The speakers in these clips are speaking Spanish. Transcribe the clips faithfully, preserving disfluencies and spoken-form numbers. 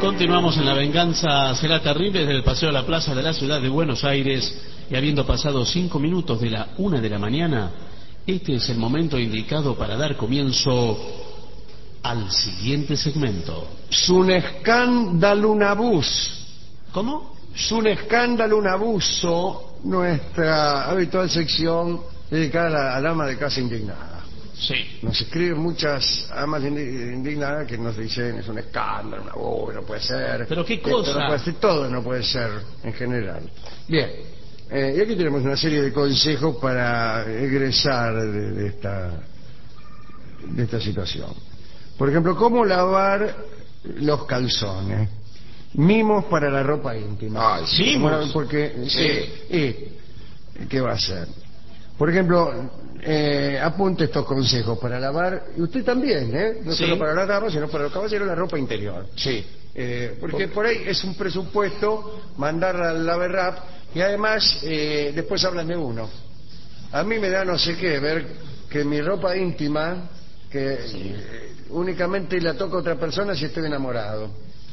Continuamos en La Venganza Será Terrible desde el Paseo a la Plaza de la Ciudad de Buenos Aires, y habiendo pasado cinco minutos de la una de la mañana, este es el momento indicado para dar comienzo al siguiente segmento. Es un escándalo, un abuso. ¿Cómo? Es un escándalo, un abuso, nuestra habitual sección dedicada a la, al ama de casa indignada. Sí. Nos escriben muchas amas indignadas que nos dicen es un escándalo, una boba, no puede ser. ¿Pero qué Esto cosa? no puede ser, todo no puede ser en general. Bien, eh, y aquí tenemos una serie de consejos para egresar de, de, esta, de esta situación. Por ejemplo, cómo lavar los calzones. Mimos para la ropa íntima. Ah, sí. Bueno, porque, Sí. Eh, eh, ¿qué va a hacer? Por ejemplo, eh, apunte estos consejos para lavar, y usted también, ¿eh? No Sí. solo para las damas, sino para los caballeros, la ropa interior. Sí. Eh, porque por ahí es un presupuesto mandarla al laverrap, y además eh, después hablan de uno. A mí me da no sé qué ver que mi ropa íntima, que Sí. eh, únicamente la toca otra persona si estoy enamorado.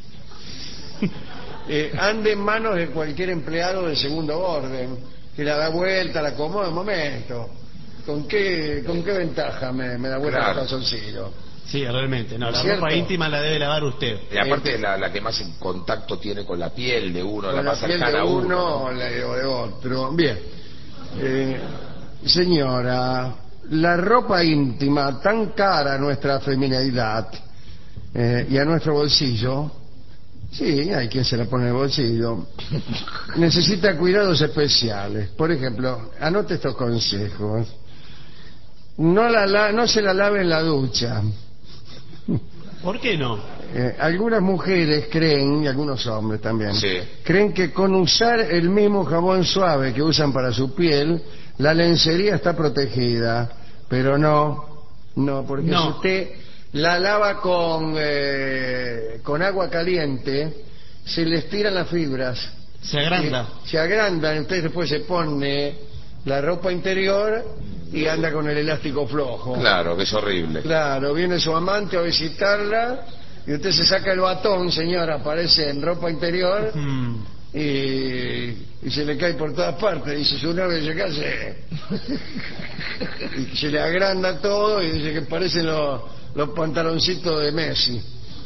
Eh, ande en manos de cualquier empleado de segundo orden, que la da vuelta, la acomoda un momento. ¿Con qué, con qué ventaja me, me da vuelta Claro. el calzoncillo? Sí, realmente. No, la ¿Cierto? ropa íntima la debe lavar usted. Y aparte la, la que más en contacto tiene con la piel de uno, Con la la más piel cercana de a uno. uno ¿no? o la de, o de otro. Bien. Eh, señora, la ropa íntima tan cara a nuestra feminidad eh, y a nuestro bolsillo, sí, hay quien se la pone en el bolsillo, necesita cuidados especiales. Por ejemplo, anote estos consejos. No, la, la, no se la lave en la ducha. ¿Por qué no? Eh, algunas mujeres creen, y algunos hombres también, Sí. creen que con usar el mismo jabón suave que usan para su piel, la lencería está protegida. Pero no, no, porque No. si usted la lava con, eh, con agua caliente, se le estiran las fibras. Se agranda. Eh, se agrandan, entonces después se pone la ropa interior y anda con el elástico flojo. Claro, que es horrible. Claro, viene su amante a visitarla y usted se saca el batón, señora, aparece en ropa interior Mm. y, y se le cae por todas partes. Dice, su novio se case. Y se le agranda todo y dice que parecen los, los pantaloncitos de Messi.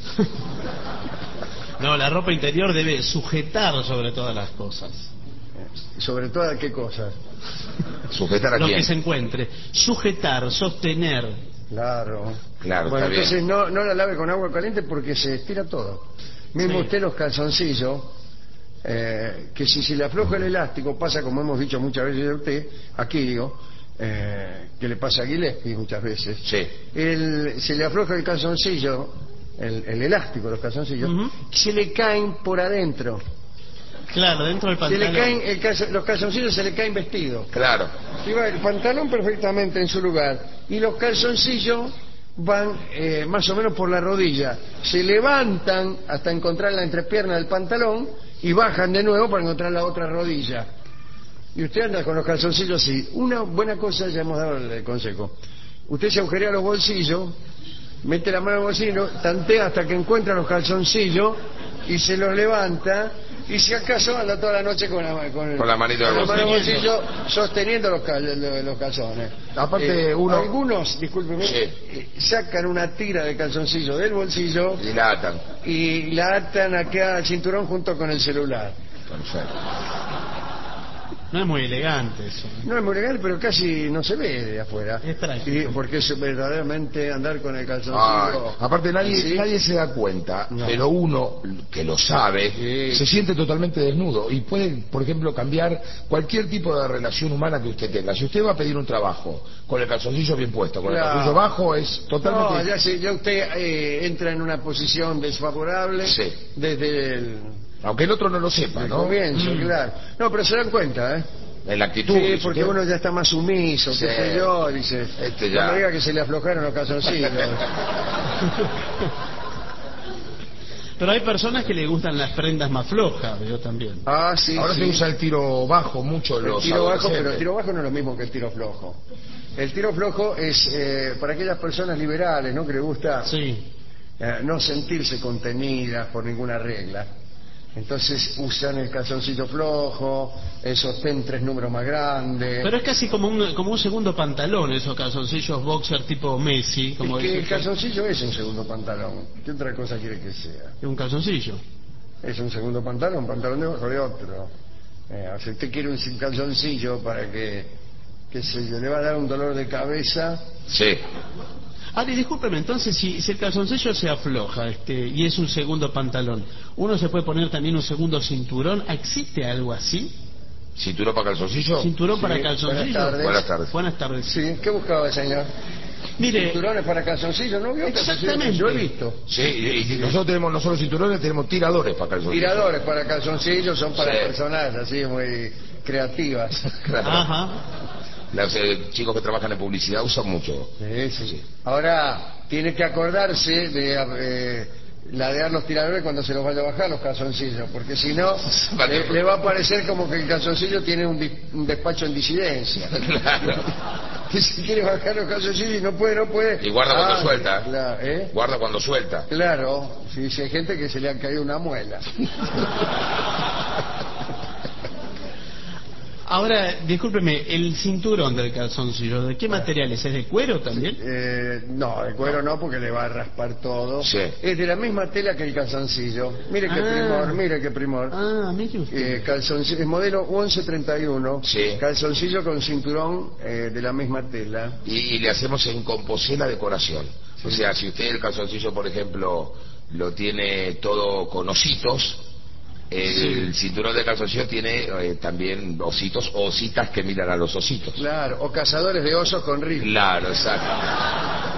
No, la ropa interior debe sujetar sobre todas las cosas. ¿Sobre todo qué cosas? ¿Sujetar a Lo quién? que se encuentre. Sujetar, sostener. Claro. Claro, Bueno, está bien. entonces no, no la lave con agua caliente porque se estira todo. Mismo Sí. usted los calzoncillos, eh, que si se le afloja el elástico, pasa como hemos dicho muchas veces a usted, aquí digo, eh, que le pasa a Gillespie muchas veces. Sí. El, se le afloja el calzoncillo, el, el elástico de los calzoncillos, Ujú. se le caen por adentro. Claro, dentro del Se pantalón. le caen, el calzo- los calzoncillos se le caen vestidos. Claro. Y va el pantalón perfectamente en su lugar y los calzoncillos van eh, más o menos por la rodilla, se levantan hasta encontrar la entrepierna del pantalón y bajan de nuevo para encontrar la otra rodilla, y usted anda con los calzoncillos así. Una buena cosa, ya hemos dado el consejo, usted se agujerea los bolsillos, mete la mano en el bolsillo, tantea hasta que encuentra los calzoncillos y se los levanta. Y si acaso anda toda la noche con la, con, Con la manito en el con la mano en el bolsillo. bolsillo sosteniendo los, cal- los, los calzones. Aparte, Eh, uno- Algunos, discúlpeme, Sí. eh, sacan una tira de calzoncillo del bolsillo Y la atan. y la atan acá al cinturón junto con el celular. Perfecto. No es muy elegante eso. No es muy legal, pero casi no se ve de afuera. Es práctico. Y porque es verdaderamente andar con el Ay, calzoncillo. aparte nadie, ¿Sí? nadie se da cuenta, No. pero uno que lo sabe, Sí. se siente totalmente desnudo y puede, por ejemplo, cambiar cualquier tipo de relación humana que usted tenga. Si usted va a pedir un trabajo con el calzoncillo bien puesto, con Claro. el calzoncillo bajo, es totalmente... No, ya, se- ya usted eh, entra en una posición desfavorable Sí. desde el, Aunque el otro no lo sepa, el ¿no? comienzo, Mm. claro. No, pero se dan cuenta, ¿eh? En la actitud. Sí, dice porque usted. uno ya está más sumiso, Sí. qué sé yo, dice. Este No ya. me diga que se le aflojaron los calzoncillos. Pero hay personas que le gustan las prendas más flojas, yo también. Ah, sí, Ahora sí. se usa el tiro bajo mucho en El los tiro bajo, adolescentes. pero el tiro bajo no es lo mismo que el tiro flojo. El tiro flojo es eh, para aquellas personas liberales, ¿no? Que les gusta Sí. eh, no sentirse contenidas por ninguna regla. Entonces usan el calzoncillo flojo, el sostén tres números más grande. Pero es casi como un, como un segundo pantalón, esos calzoncillos boxer tipo Messi. Como es que dice el usted. calzoncillo es un segundo pantalón. ¿Qué otra cosa quiere que sea? Es un calzoncillo. Es un segundo pantalón, un pantalón debajo de otro. Eh, si usted quiere un calzoncillo para que, que se le va a dar un dolor de cabeza. Sí. Ari, discúlpeme, entonces si, si el calzoncillo se afloja este, y es un segundo pantalón, ¿uno se puede poner también un segundo cinturón? ¿Existe algo así? ¿Cinturón para calzoncillo? ¿Cinturón Sí, para calzoncillo? buenas tardes. Buenas tardes. Buenas tardes. Sí, ¿qué buscaba, señor? Mire, Cinturones para calzoncillo, ¿no vio? Exactamente. Yo he visto. Sí, y, y nosotros tenemos no solo cinturones, tenemos tiradores para calzoncillo. Tiradores para calzoncillos son para Sí. personas así muy creativas. Claro. ajá. Los eh, chicos que trabajan en publicidad usan mucho. Sí, sí. Ahora, tiene que acordarse de eh, ladear los tiradores cuando se los vaya a bajar los calzoncillos, porque si no, le, le va a parecer como que el calzoncillo tiene un, di- un despacho en disidencia. Claro. Que se quiere bajar los calzoncillos y no puede, no puede. Y guarda cuando Ah, suelta. Claro, ¿eh? Guarda cuando suelta. Claro, sí, sí, hay gente que se le ha caído una muela. Ahora, discúlpeme, el cinturón del calzoncillo, ¿de qué material es? ¿Es de cuero también? Eh, no, el cuero no, porque le va a raspar todo. Sí. Es de la misma tela que el calzoncillo. Mire qué Ah. primor, mire qué primor. Ah, mire usted. Eh, calzoncillo, es modelo once treinta y uno. Sí. Calzoncillo con cinturón eh, de la misma tela. Y, y le hacemos en composé la decoración. O sea, si usted el calzoncillo, por ejemplo, lo tiene todo con ositos, el Sí. cinturón de calzoncillo tiene eh, también ositos o ositas que miran a los ositos. Claro, o cazadores de osos con rifle. Claro, exacto.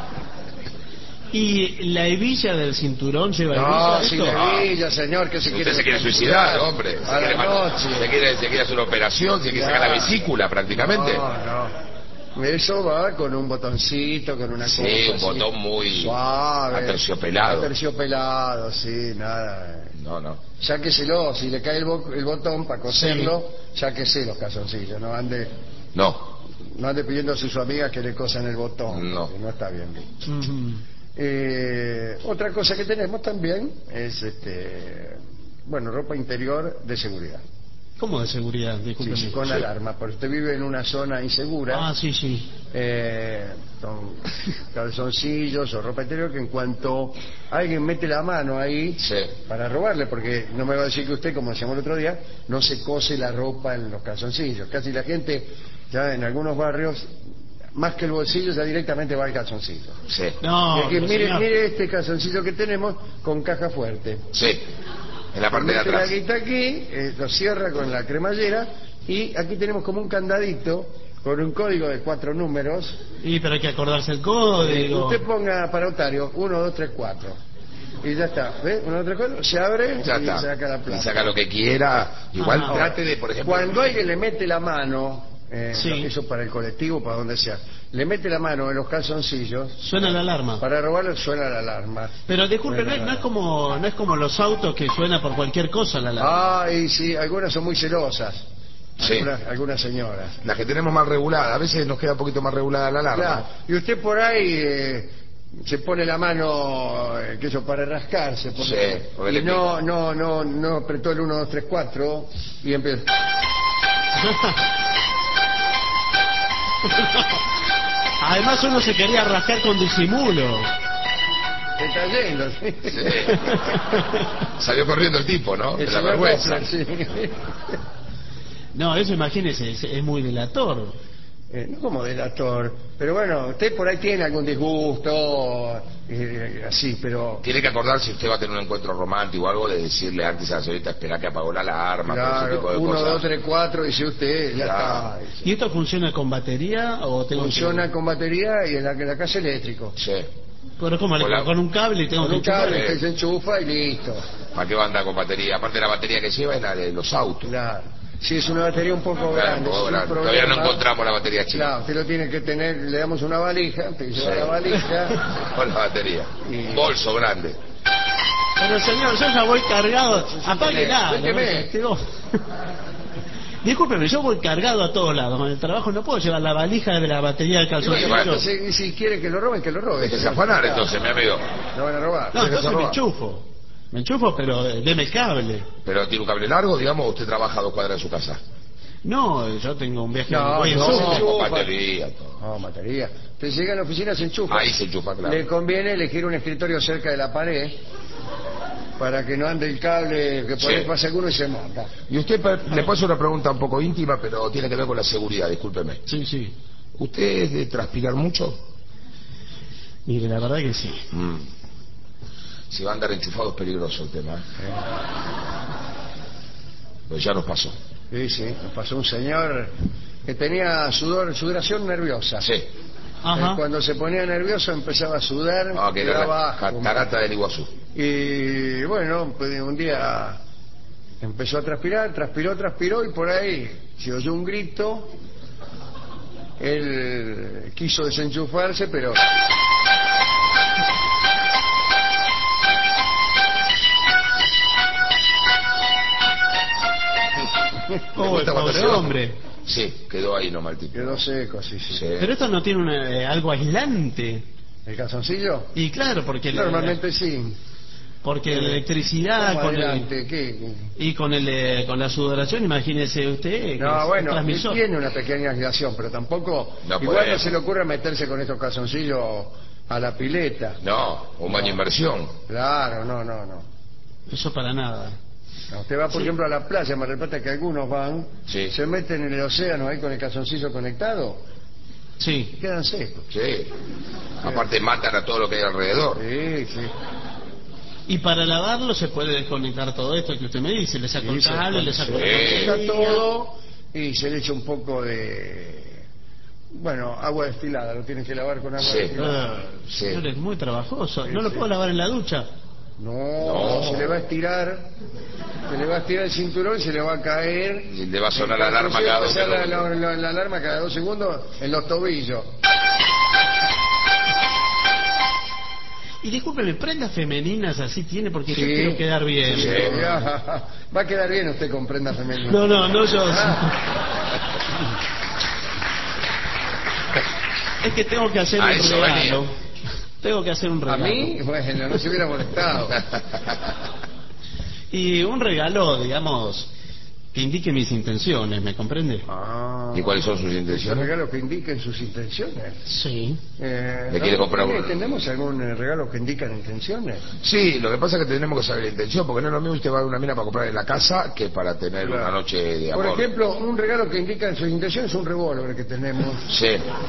¿Y la hebilla del cinturón lleva No, hebilla? sin esto? hebilla, señor, que se Usted quiere... se quiere suicidar, hombre. Se A quiere, la noche. se quiere, se quiere hacer una operación, se quiere sacar la Claro. vesícula prácticamente. No, no. Eso va con un botoncito, con una Sí, cosa un así, botón muy suave, aterciopelado. aterciopelado, sí, nada. No, no. Sáqueselo, si le cae el, bo- el botón para coserlo, sáquese los calzoncillos, no ande, No, no ande pidiendo a sus amigas que le cosan el botón, No. porque no está bien visto. Ujú. Eh, otra cosa que tenemos también es, este, bueno, ropa interior de seguridad. ¿Cómo de seguridad? Sí, Discúlpeme. sí, con Sí. alarma, porque usted vive en una zona insegura. Ah, sí, sí. Eh, son calzoncillos o ropa interior que en cuanto alguien mete la mano ahí sí. para robarle, porque no me va a decir que usted, como decíamos el otro día, no se cose la ropa en los calzoncillos. Casi la gente, ya en algunos barrios, más que el bolsillo, ya directamente va al calzoncillo. Sí. No, Y aquí, pero mire, señor. mire este calzoncillo que tenemos con caja fuerte. Sí. En la parte de Mete la atrás. guita aquí, eh, lo cierra con la cremallera y aquí tenemos como un candadito con un código de cuatro números. Y pero hay que acordarse el Eh, código. usted ponga para Otario uno, dos, tres, cuatro y ya está, ¿ve? uno, dos, tres, cuatro, se abre Ya y está. saca la Y plata. saca lo que quiera. Igual Ajá. trate de, por ejemplo. Cuando alguien le mete la mano, eh, Sí. eso para el colectivo, para donde sea, le mete la mano en los calzoncillos, Suena la alarma. para robarlo suena la alarma. Pero disculpe, no, Suena es- la no es como no es como los autos que suena por cualquier cosa la alarma. Ah, y sí, algunas son muy celosas. Sí. Algunas, algunas señoras. La que tenemos más regulada. A veces nos queda un poquito más regulada la alarma. Claro. Y usted por ahí eh, se pone la mano, eh, que eso, para rascarse. Porque, Sí, porque y le no, no, no, no apretó el uno, dos, tres, cuatro y empieza. Además uno se quería rascar con disimulo. Se está yendo, ¿sí? Sí. Salió corriendo el tipo, ¿no? De El la señor vergüenza. Doppler, sí. No, eso imagínese, es, es muy delator. Eh, no como delator, pero bueno, usted por ahí tiene algún disgusto, eh, así, pero... Tiene que acordarse si usted va a tener un encuentro romántico o algo de decirle antes a la señorita, espera que apagó la alarma, todo ese tipo Claro, de uno, cosas. dos, tres, cuatro, dice usted, ya Claro. está. ¿Y esto funciona con batería o tengo Funciona que... con batería y en la, en la casa eléctrico. Sí. Pero ¿cómo? Con la- ¿Con un cable y tengo Con que un cable enchufar? usted se enchufa y listo. ¿Para qué va a andar con batería? Aparte la batería que lleva es la de los autos. Claro. Si es una batería un poco Claro, grande, un poco es un grande. problema. Todavía no encontramos la batería chica. Claro, usted lo tiene que tener, le damos una valija, usted lleva Sí. la valija. Con la batería. Y- Un bolso grande. Pero señor, yo ya voy cargado. Apáguela. Cuénteme. ¿no? Este, oh. Discúlpeme, yo voy cargado a todos lados. Con el trabajo no puedo llevar la valija de la batería del calzoncillo. Si, si quiere que lo roben, que lo roben. Déjese afanar entonces, mi amigo. Lo van a robar. No, entonces me enchufo. Me enchufo, pero eh, deme el cable. Pero tiene un cable largo, digamos, o usted trabaja a dos cuadras de su casa. No, yo tengo un viaje No, voy en no, subte. Con batería, todo. No, batería. Usted llega a la oficina, se enchufa. Ahí se enchufa, claro. Le conviene elegir un escritorio cerca de la pared para que no ande el cable, que por ahí Sí. pasa alguno y se monta. Y usted, per- le puedo hacer una pregunta un poco íntima, pero tiene que ver con la seguridad, discúlpeme. Sí, sí. ¿Usted es de transpirar mucho? Mire, la verdad que sí. Mm. Si va a andar enchufado es peligroso el tema. ¿eh? Pues ya nos pasó. Sí, sí, nos pasó un señor que tenía sudor, sudoración nerviosa. Sí. Ajá. Eh, Cuando se ponía nervioso empezaba a sudar, Ah, que era quedaba la asco. catarata del Iguazú. Y bueno, pues, un día empezó a transpirar, transpiró, transpiró y por ahí se oyó un grito. Él quiso desenchufarse, pero Oh, el pobre hombre. Sí, quedó ahí nomás el tipo. quedó seco, sí, sí. Sí. Pero esto no tiene una, eh, algo aislante. ¿El calzoncillo? Y claro, porque la- Normalmente sí. porque la electricidad ¿Cómo con el, adelante? ¿Qué? y con el eh, con la sudoración, imagínese usted que es No, un bueno, él transmisor. tiene una pequeña aislación, pero tampoco, No igual podemos. no se le ocurre meterse con estos calzoncillos a la pileta. No, un baño de inversión. Claro, no, no, no. Eso para nada. No, usted va, por Sí. ejemplo, a la playa, Mar del Plata, que algunos van, Sí. se meten en el océano ahí con el calzoncillo conectado Sí. y quedan secos. Sí. Aparte matan a todo lo que hay alrededor. Sí, sí. Y para lavarlo se puede desconectar todo esto que usted me dice. Le saco Sí, el se cable, le saco la Sí. Está batería. todo y se le echa un poco de, bueno, agua destilada, lo tienen que lavar con agua Sí. destilada. Ah, Sí. señor, es muy trabajoso. Sí, ¿No lo sí. puedo lavar en la ducha? No, No. se le va a estirar, se le va a estirar el cinturón y se le va a caer. Y le va a sonar la El alarma calzoncillo cada va a dos pasar la, minutos. la- la- la alarma cada dos segundos en los tobillos. Y discúlpeme, prendas femeninas así tiene porque yo Sí. quiero quedar bien. Sí. Ya, va a quedar bien usted con prenda femenina. No, no, no yo. Ah, Es que tengo que hacer A un eso regalo. venía. Tengo que hacer un ¿a regalo. mí? Bueno, no se hubiera molestado. Y un regalo, digamos, que indique mis intenciones, ¿me comprende? Ah, ¿Y cuáles son sus ¿esos intenciones? regalos que indiquen sus intenciones? Sí. Eh, ¿Le quiere comprar un- ¿Entendemos algún eh, regalo que indican intenciones? Sí, lo que pasa es que tenemos que saber la intención, porque no es lo mismo usted va a una mina para comprar en la casa que para tener una noche de amor. Por ejemplo, un regalo que indica sus intenciones es un revólver que tenemos. Sí.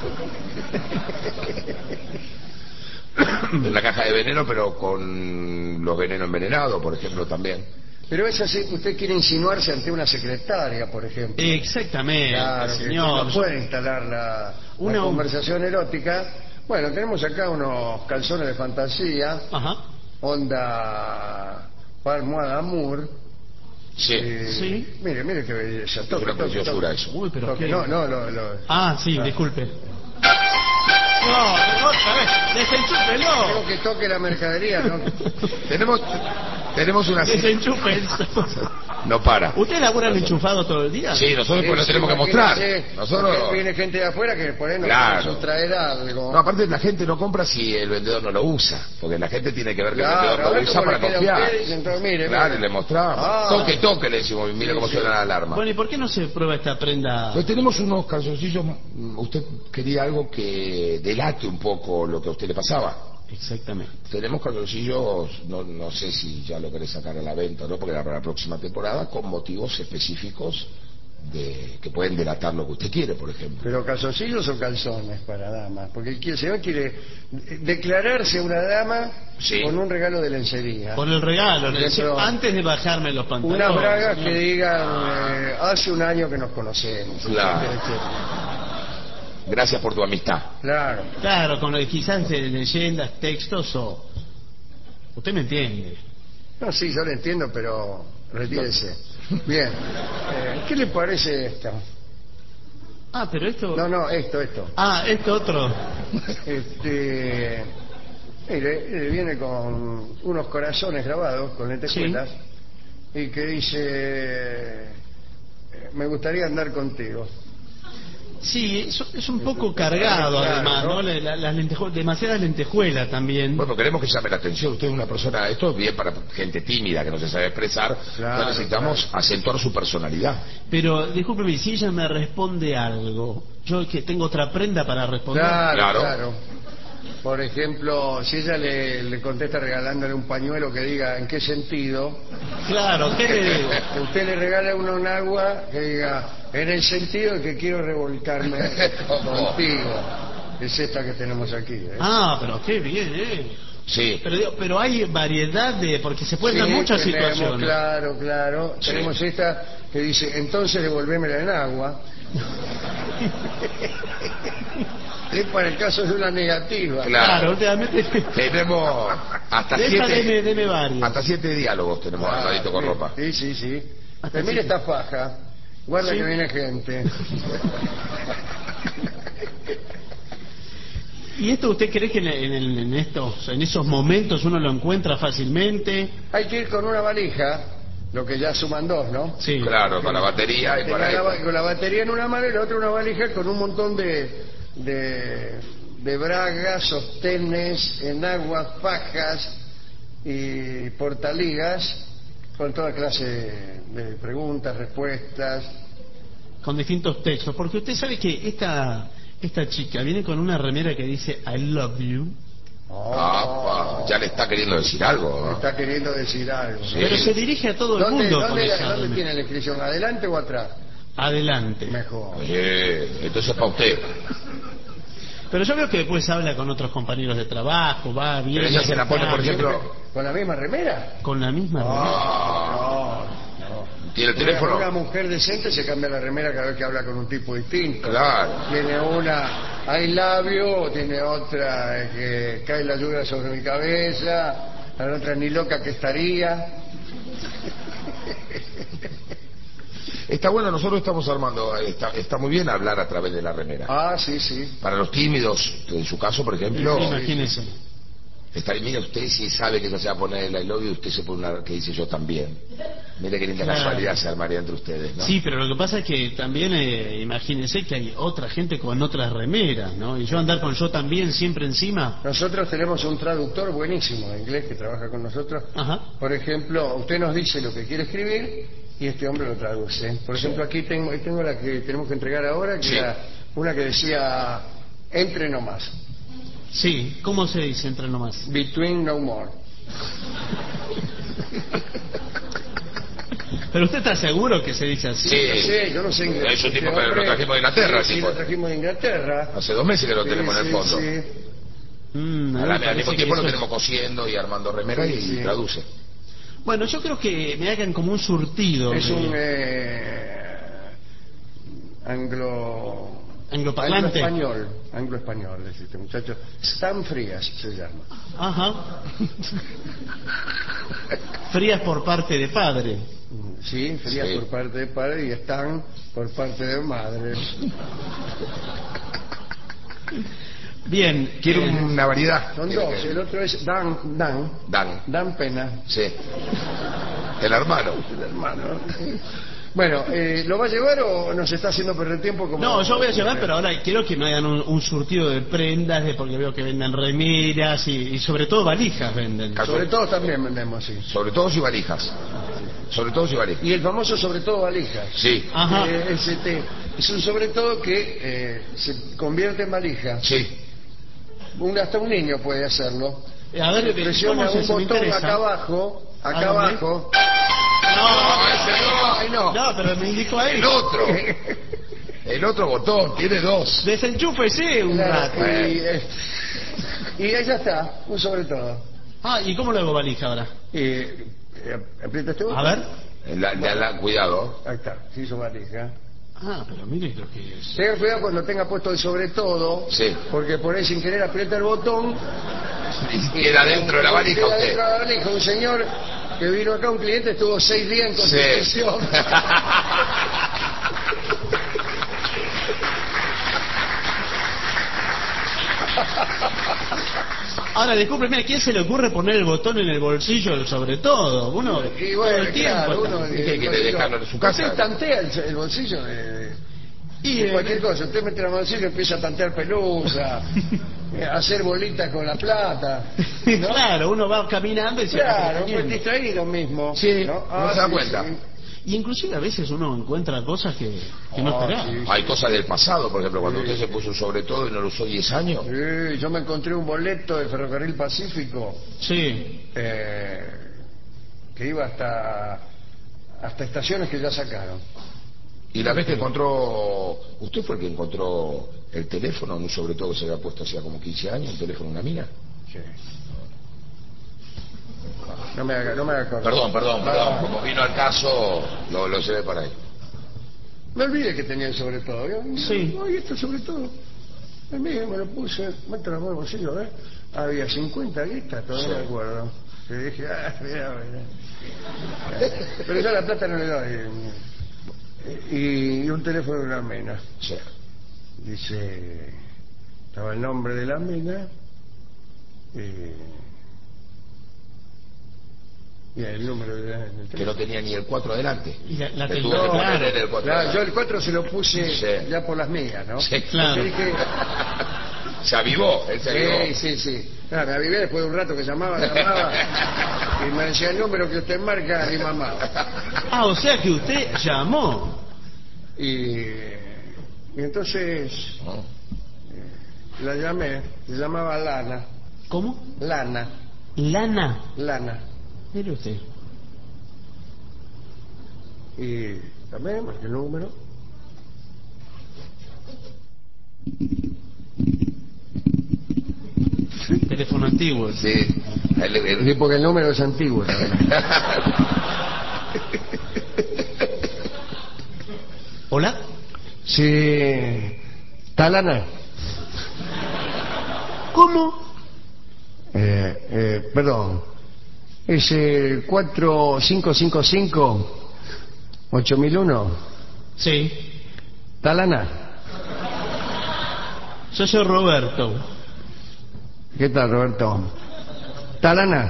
Una caja de veneno, pero con los venenos envenenados, por ejemplo, también. Pero es así, usted quiere insinuarse ante una secretaria, por ejemplo. Exactamente, Claro, que señor. no puede instalar la, Una- la conversación erótica. Bueno, tenemos acá unos calzones de fantasía, Ajá. onda almohada Moore. Sí. Eh, Sí. Mire, mire qué belleza. Es Toque, una toque, preciosura toque. eso. Uy, pero Toque. qué... No, no, lo, lo- Ah, sí, disculpe. No, otra vez, desenchúfelo. Tengo que toque la mercadería, ¿no? Tenemos, tenemos una... Desenchufe. No para. ¿Usted labura el enchufado todo el día? Sí, nosotros pues lo Sí, tenemos que imagínese, mostrar. Nosotros... porque viene gente de afuera que por ahí nos Claro. quiere sustraer algo. No, aparte la gente no compra si el vendedor no lo usa, porque la gente tiene que ver que Claro, el a vendedor ver lo usa cómo para le queda a confiar. usted, y entonces, mire, Claro, mire. y le mostramos. Ah. Toque, toque, le decimos, mire cómo Sí, suena sí. la alarma. Bueno, ¿y por qué no se prueba esta prenda? Pues tenemos unos calzoncillos, mm, usted quería algo que delate un poco lo que a usted le pasaba. Exactamente. Tenemos calzoncillos, no, no sé si ya lo querés sacar a la venta o no, porque era para la próxima temporada, con motivos específicos de que pueden delatar lo que usted quiere, por ejemplo. Pero calzoncillos o calzones para damas, porque el que- señor quiere declararse una dama Sí. con un regalo de lencería. Por el regalo, le decía, Ejemplo, antes de bajarme los pantalones. Unas bragas señor. que digan, eh, hace un año que nos conocemos. Claro. etcétera, etcétera. Gracias por tu amistad. Claro. Claro, con lo de quizás de leyendas, textos o... Usted me entiende. No, sí, yo lo entiendo, pero retírese. Bien. Eh, ¿Qué le parece esto? Ah, pero esto... No, no, esto, esto. Ah, esto otro. Este, mire, eh, viene con unos corazones grabados con lentejuelas y que dice, me gustaría andar contigo. Sí, es, es un poco cargado, Claro, además, ¿no? ¿no? La- la- las lentejuelas, demasiadas lentejuelas también. Bueno, queremos que llame la atención. Usted es una persona, esto es bien para gente tímida que no se sabe expresar. Claro, Entonces necesitamos claro. acentuar su personalidad. Pero, discúlpeme, si ella me responde algo, yo que tengo otra prenda para responder. Claro, Claro. claro. Por ejemplo, si ella le, le contesta regalándole un pañuelo que diga en qué sentido, Claro, ¿qué le digo? usted le regala uno un agua que diga en el sentido de que quiero revolcarme contigo. Es esta que tenemos aquí, ¿eh? Ah, pero qué bien, ¿eh? Sí. Pero, digo, pero hay variedad de... porque se pueden dar Sí, muchas tenemos, situaciones. Claro, claro. Sí. Tenemos esta que dice, entonces devolvémela en agua. Es para el caso de una negativa. Claro. Claro, últimamente... Tenemos hasta De esa siete, deme, deme varios. hasta siete diálogos tenemos Ah, armadito con sí, ropa. Sí, sí, sí. Hasta Pero mire sí. esta faja. Guarda Sí. que viene gente. ¿Y esto usted cree que en, en, el- en estos, en esos momentos uno lo encuentra fácilmente? Hay que ir con una valija, lo que ya suman dos, ¿no? Sí. Claro, con la batería y Tenga para la va- esto. con la batería en una mano y la otra una valija con un montón de, de, de bragas, sostenes, enaguas, fajas y portaligas con toda clase de preguntas, respuestas. Con distintos textos. Porque usted sabe que esta, esta chica viene con una remera que dice I love you. Ah, pa, ya le está queriendo decir algo, Me ¿no? está queriendo decir algo. Sí. Pero se dirige a todo el ¿Dónde, mundo con dónde, esa dónde remera. tiene la inscripción? ¿Adelante o atrás? Adelante. Mejor. Oye, entonces para usted. Pero yo veo que después habla con otros compañeros de trabajo, va bien. Pero ella se la pone, por cambia, ejemplo, ¿Con la misma remera? con la misma remera. ah, No, no. tiene el Una, teléfono. una mujer decente se cambia la remera cada vez que habla con un tipo distinto. Claro. Tiene una hay labio, tiene otra eh, que cae la lluvia sobre mi cabeza, la otra ni loca que estaría. Está bueno, nosotros estamos armando, está, está muy bien hablar a través de la remera. Ah, sí, sí. Para los tímidos, en su caso, por ejemplo, Imagínese. está, mire, usted si sabe que no se va a poner el I love you, usted se pone una que dice yo también. Mire qué linda Claro. casualidad se armaría entre ustedes, ¿no? Sí, pero lo que pasa es que también, eh, imagínense que hay otra gente con otras remeras, ¿no? Y yo andar con yo también siempre encima. Nosotros tenemos un traductor buenísimo de inglés que trabaja con nosotros. Ajá. Por ejemplo, usted nos dice lo que quiere escribir y este hombre lo traduce. Por ejemplo, aquí tengo, tengo la que tenemos que entregar ahora, que Sí. era una que decía entre no más, Sí, ¿cómo se dice entre nomás? between no more. Pero usted está seguro que se dice así. Sí. No sé, yo no sé inglés. Es un tipo Este que lo hombre- trajimos de Inglaterra, Sí, sí, tipo. lo trajimos de Inglaterra. Hace dos meses que lo Sí, tenemos en el sí, fondo. sí. Mm, a mí Al me al parece mismo que tiempo lo eso- tenemos cosiendo y armando remeras Sí, y sí. traduce. Bueno, yo creo que me hagan como un surtido. Es de- un eh, anglo... Angloparlante. Anglo-español, anglo-español, es este muchacho. Stan Frías se llama. Ajá. Frías por parte de padre. Sí, Frías Sí. por parte de padre y Stan por parte de madre. Bien. Quiero eh, una variedad. Son Tiene dos, que- el otro es Dan, Dan, Dan. Dan Pena, Sí. El hermano. el hermano. Bueno, eh, ¿lo va a llevar o nos está haciendo perder tiempo? Como No, yo voy a llevar, pero ahora quiero que me hagan un, un surtido de prendas, de, porque veo que venden remeras y, y sobre todo valijas venden. Sobre todo también vendemos, sí. Sobre todo si valijas. Sobre todo si valijas. Y el famoso sobre todo valijas. Sí. Ajá. Eh, es, este, es un sobre todo que eh, se convierte en valija. Sí. Un, hasta un niño puede hacerlo. Eh, A ver, Presiona ¿cómo se- un se me botón interesa? acá abajo, acá ¿A dónde? abajo. No, ese no. Ay, no. No, pero me indicó ahí. El otro. El otro botón. Tiene dos. Desenchúfese un Claro, rato. y, eh, y ahí ya está, un sobre todo. Ah, ¿y cómo lo hago valija ahora? Y, eh, aprieta este botón. A ver. La- la- la- cuidado. Ahí está, se hizo valija. Ah, pero mire lo que es. Tenga cuidado cuando tenga puesto el sobre todo, Sí. porque por ahí sin querer aprieta el botón. Y queda dentro de la valija Queda usted. dentro de la valija. Un señor que vino acá, un cliente, estuvo seis días en Sí. Constitución. Ahora, discúlpeme, ¿a quién se le ocurre poner el botón en el bolsillo del sobre todo? Uno, Y todo bueno, el tiempo. claro, uno... ¿Y qué quiere dejarlo en su casa? Usted tantea el, el bolsillo de, Y, de eh, cualquier cosa. Usted mete la bolsillo y empieza a tantear pelusa, eh, a hacer bolitas con la plata. ¿no? Claro, uno va caminando y se va Claro, pues entreteniendo. distraído mismo. Sí, ¿no? no se da cuenta. Y inclusive a veces uno encuentra cosas que, que no Ah, esperaba. sí. Hay cosas del pasado, por ejemplo, cuando Sí. usted se puso sobre todo y no lo usó diez años. Sí, yo me encontré un boleto de Ferrocarril Pacífico Sí. eh, que iba hasta hasta estaciones que ya sacaron. Y la vez que encontró, usted fue el que encontró el teléfono, un sobre todo que se había puesto hacía como quince años, un teléfono de una mina. Sí. No me haga, no me haga acordar. Perdón, perdón, perdón, Ah, como vino al caso, lo, lo llevé para ahí. me olvidé que tenía el sobre todo. Yo, Sí. Ay, esto sobre todo. Me, me lo puse, meto la mano en el bolsillo, ¿ves? Había cincuenta guitas, todavía Sí. me acuerdo. Que dije, ah, mira, mira. Pero yo la plata no le doy. Y, y un teléfono de una mina. Sí. Dice, estaba el nombre de la mina y, y el número de la, del Que teléfono. no tenía ni el cuatro adelante. Y la- la Le tenía, tuvo que claro. poner el cuatro Claro, yo adelante. el cuatro se lo puse Sí. ya por las mías, ¿no? Sí, claro. Porque dije, Se avivó, él se avivó. sí, sí, sí. Claro, me avivé después de un rato que llamaba, llamaba y me decía el número que usted marca y mamá. Ah, o sea que usted llamó. Y, y entonces ¿No? la llamé, se llamaba Lana, ¿Cómo? Lana, Lana. Lana. Mire usted. Y llamé, marqué el número. Teléfono antiguo. Sí. El- el- Sí, porque el número es antiguo. ¿Sabes? ¿Hola? Sí. ¿Talana? ¿Cómo? Eh, eh, perdón. Es el cuatro cinco cinco cinco ocho mil uno. Sí. ¿Talana? Yo soy Roberto. ¿Qué tal, Roberto? ¿Talana?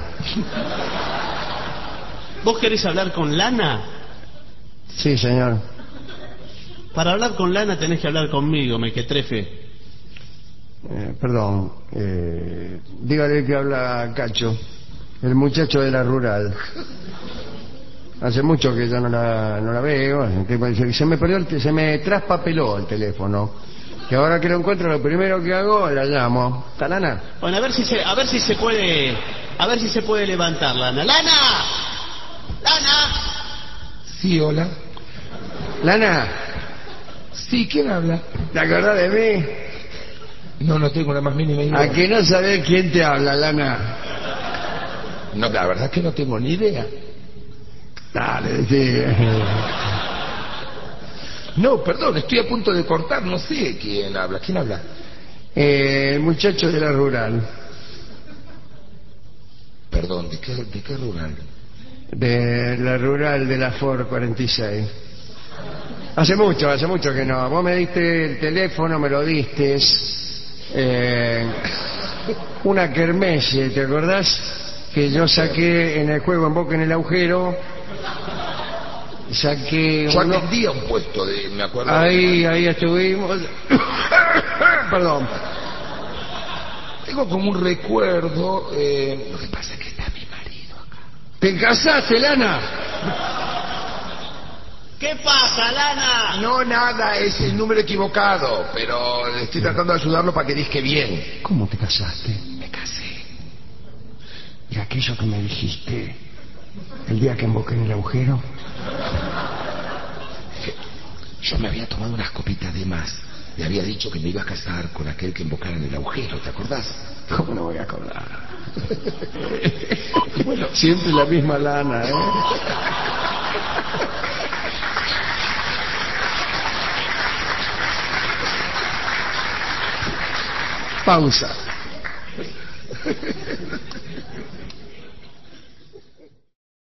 ¿Vos querés hablar con Lana? Sí, señor. Para hablar con Lana tenés que hablar conmigo, mequetrefe. Eh, perdón. Eh, dígale que habla Cacho, el muchacho de la rural. Hace mucho que yo no la, no la veo. que Se me perdió, el, se me traspapeló el teléfono. Que ahora que lo encuentro, lo primero que hago, la llamo. ¿Talana? Bueno, a ver si se, a ver si se puede, a ver si se puede levantar, Lana. ¡Lana! ¡Lana! Sí, hola. Lana, Sí, ¿quién habla? ¿te acordás de mí? No, no tengo la más mínima idea. ¿A que no sabés quién te habla, Lana? No, la verdad es que no tengo ni idea. Dale, sí. No, perdón, estoy a punto de cortar, no sé quién habla. ¿Quién habla? Eh, el muchacho de la rural. Perdón, ¿de qué, de qué rural? De la rural de la Ford cuarenta y seis. Hace mucho, hace mucho que no. Vos me diste el teléfono, me lo diste. Eh, una kermesse, ¿te acordás? Que yo saqué en el juego En Boca en el Agujero. Saqué Yo uno- atendía un puesto de, me acuerdo. Ahí, ahí estuvimos. Perdón. Tengo como un recuerdo. Eh... Lo que pasa es que está mi marido acá. ¿Te casaste, Lana? ¿Qué pasa, Lana? No, nada, es el número equivocado, pero estoy tratando de ayudarlo para que disque bien. ¿Cómo te casaste? Me casé. Y aquello que me dijiste el día que emboqué en el agujero. Yo me había tomado unas copitas de más. Le había dicho que me iba a casar con aquel que embocara en el agujero, ¿te acordás? ¿Cómo no voy a acordar? Bueno, siempre la misma Lana, ¿eh? Pausa.